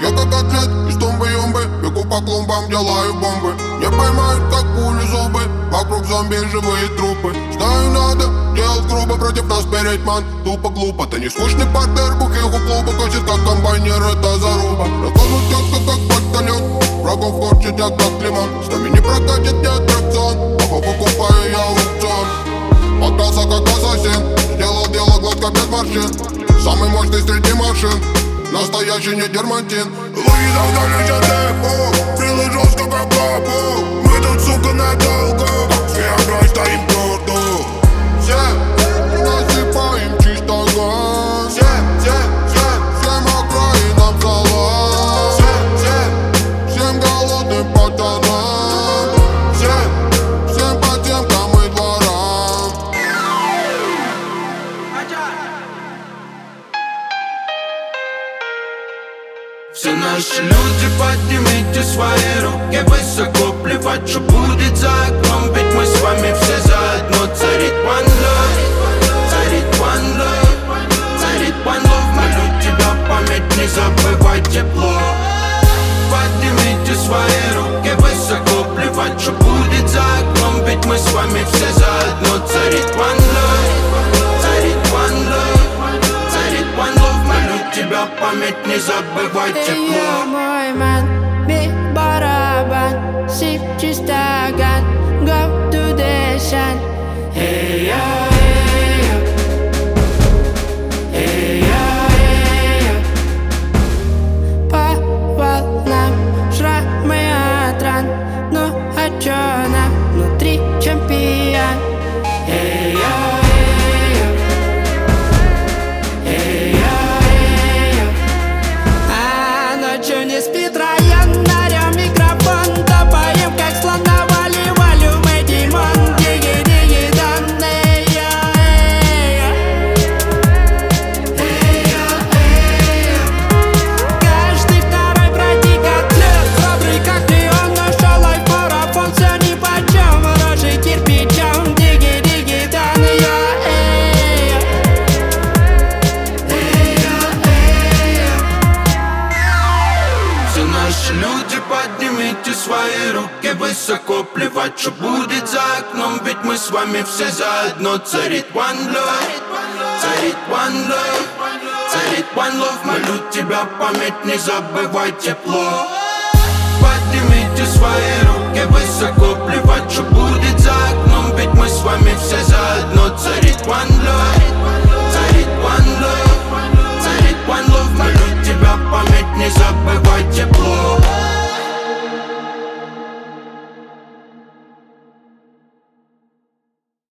Я как атлет из тумбы-юмбы, бегу по клумбам, делаю бомбы. Не поймают, как пули зубы, вокруг зомби живые трупы. Знаю, надо делать грубо, против нас переть ман. Тупо глупо, ты не скучный партнер, бухих у клуба. Косит как комбайнер, это заруба. Раскладывают тетка, как батальон, врагов корчит я, как лимон. С нами не прокатит ни аттракцион, похуй покупаю я аукцион. Подкался как ассасин, сделал дело гладко без морщин. Самый мощный среди машин, настоящий не дерматин. Луиза вдали депо, прилы жестко как капу. Мы тут, сука, надолго, все ограй стоим твердо. Все насыпаем чисто газ. Всем окраинам салат. Всем голодным пацанам. Всем потемкам и дворам. Все наши люди, поднимите свои руки высоко. Плевать, что будет за окном, ведь мы с вами все заодно. Царит one love, царит one love, царит one love. Молю тебя, память, не забывай тепло. Поднимите свои руки высоко. Плевать, что будет за окном, ведь мы с вами все заодно. Царит one love, царит one love, царит one love. Молю тебя, память, не забывай тепло. Ты мой ман, бей барабан, сипчи стакан, go to the sun. Hey, yo. По волнам шрамы от ран, ну а чё нам внутри чемпион? Hey, yo. Ночью не спит район, орём микрофон, топаем как слона, вали-валю, мы Димон, диги-диги-дан. Каждый второй братик атлет, храбрый как леон, нашел лайф-марафон, всё нипочём, рожей кирпичом, диги-диги-дан. Все наши люди, поднимите свои руки высоко. Плевать, что будет за окном, ведь мы с вами все заодно. Царит one love, царит one love, царит one love. Молю тебя, память, не забывай тепло. Поднимите свои руки высоко. Плевать,